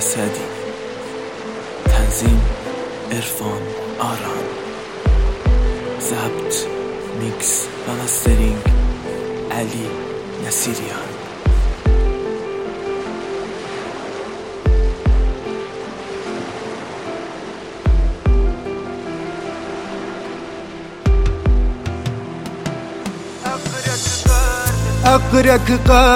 اسدی. تنظیم عرفان آران. ضبط میکس و مسترینگ علی نصیریان. اقرک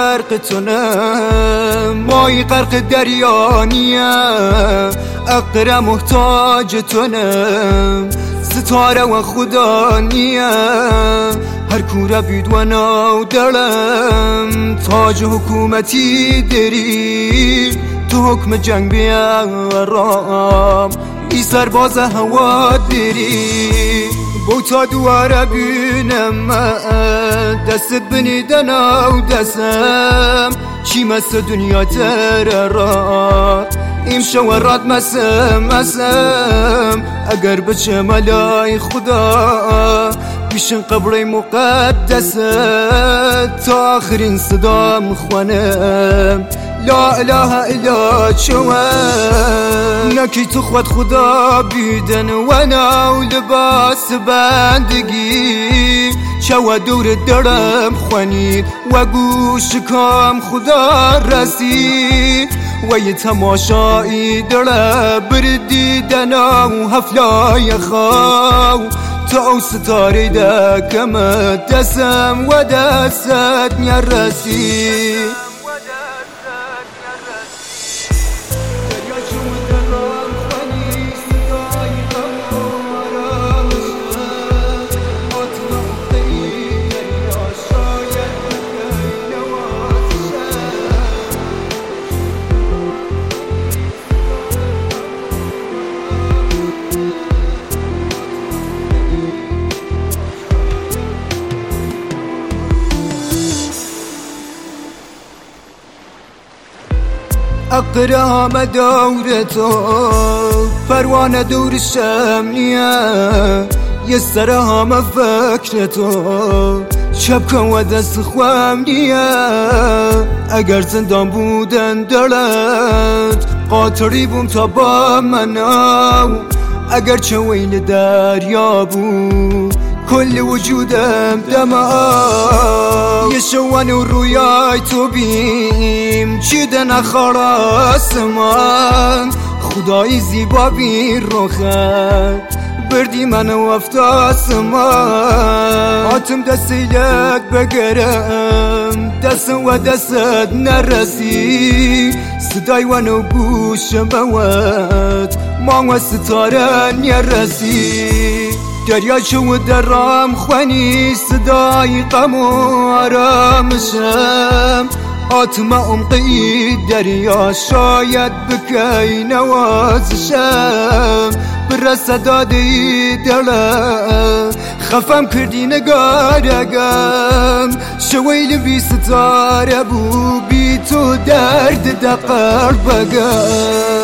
غرقتونم مای غرق دریانیه، اقره محتاجتونم ستاره و خدا نیه. هر کوره بید و ناو دلم تاج حکومتی داری، تو حکم جنگ بیارم ای سرباز هوا داری. بوتا دواره بینم دست بنیدن و دستم چی مست دنیا تر را این شورات مسم اگر بچه ملای خدا پیشن قبر مقدس تا آخرین صدا مخوانم لا اله الا شوام. نکی تو خود خدا بیدن و ناو لباس بندگی چوا دور درم خوانید و گوش کام خدا رسید و یه تماشایی دره بردیدن و حفلای خواو تا او ستاره دکم دستم و دست نرسید. اقرام دور تو پروانه دور شمنیه، یه سر همه فکر تو شب کن و دست خوامنیه. اگر زندان بودن دلت قاطری بوم تا با منو، اگر چه ویل دریا بود کل وجودم دماغ. یه شوان و رویای تو بیم چیده نخواست من خدای زیبا بی روخت بردی منو افتاس من. آتم دستیلت بگرم دست و دستت نرسی صدای ونو گوشم بود ما و ستاره نرسی. دریا شو درام خوانی صدای غم و آرامشم آتم عمقی دریا شاید بکی نوازشم بر صدای دلم خفم کردی نگارگم شویل بی ستاره بو بی تو درد دقر بگم.